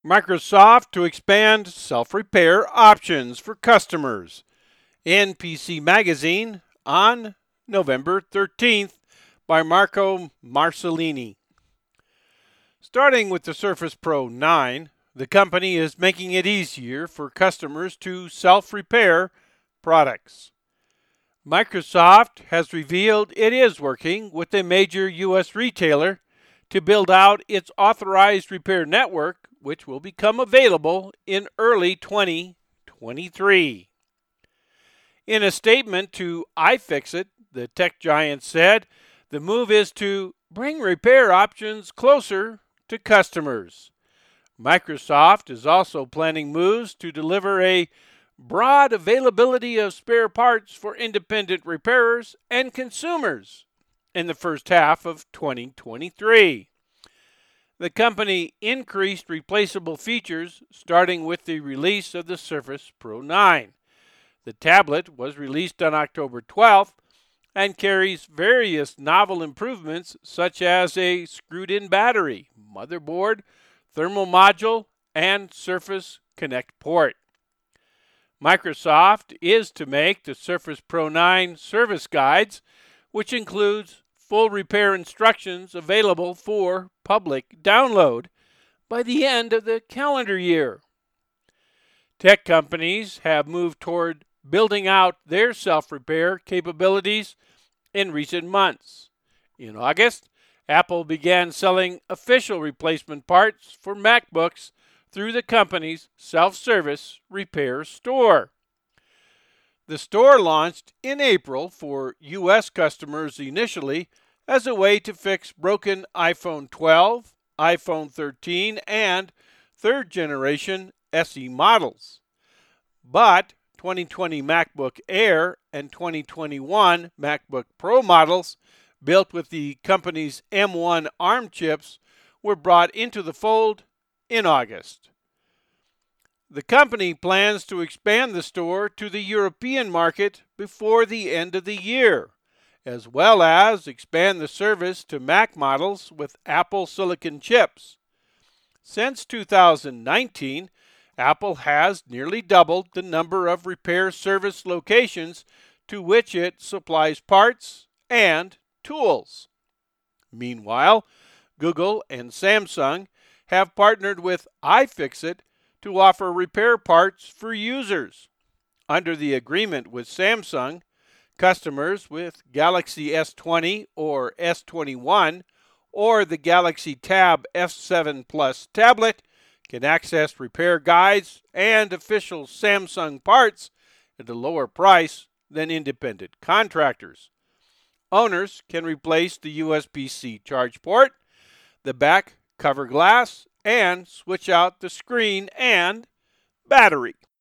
Microsoft to expand self-repair options for customers. In PC Magazine on November 13th by Marco Marcellini. Starting with the Surface Pro 9, the company is making it easier for customers to self-repair products. Microsoft has revealed it is working with a major U.S. retailer to build out its authorized repair network, which will become available in early 2023. In a statement to iFixit, the tech giant said the move is to bring repair options closer to customers. Microsoft is also planning moves to deliver a broad availability of spare parts for independent repairers and consumers in the first half of 2023. The company increased replaceable features starting with the release of the Surface Pro 9. The tablet was released on October 12th and carries various novel improvements such as a screwed-in battery, motherboard, thermal module, and Surface Connect port. Microsoft is to make the Surface Pro 9 service guides, which includes full repair instructions available for public download by the end of the calendar year. Tech companies have moved toward building out their self-repair capabilities in recent months. In August, Apple began selling official replacement parts for MacBooks through the company's self-service repair store. The store launched in April for U.S. customers initially as a way to fix broken iPhone 12, iPhone 13, and third-generation SE models. But 2020 MacBook Air and 2021 MacBook Pro models built with the company's M1 ARM chips were brought into the fold in August. The company plans to expand the store to the European market before the end of the year, as well as expand the service to Mac models with Apple Silicon chips. Since 2019, Apple has nearly doubled the number of repair service locations to which it supplies parts and tools. Meanwhile, Google and Samsung have partnered with iFixit to offer repair parts for users. Under the agreement with Samsung, customers with Galaxy S20 or S21 or the Galaxy Tab S7 Plus tablet can access repair guides and official Samsung parts at a lower price than independent contractors. Owners can replace the USB-C charge port, the back cover glass, and switch out the screen and battery.